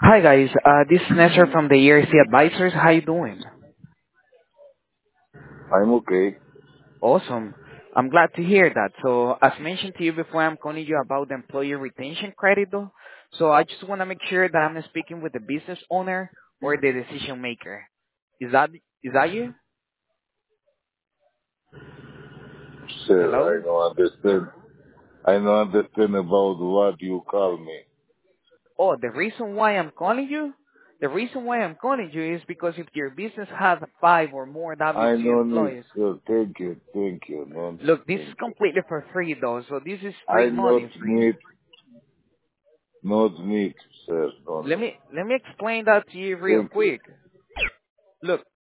Hi guys, this is Nestor from the ERC Advisors. How you doing? I'm okay. Awesome. I'm glad to hear that. So as mentioned to you before, I'm calling you about the employee retention credit though. So I just want to make sure that I'm speaking with the business owner or the decision maker. Is that you? Sir, Hello? I don't understand. I don't understand about what you call me. Oh, the reason why I'm calling you is because if your business has 5 or more I WC don't need, employees, sir. Thank you. Thank you. No, look, this is thank you. completely for free though. So this is I free not money for you. need, not need, sir. No Let need. me let me explain that to you real Thank you. quick. Look,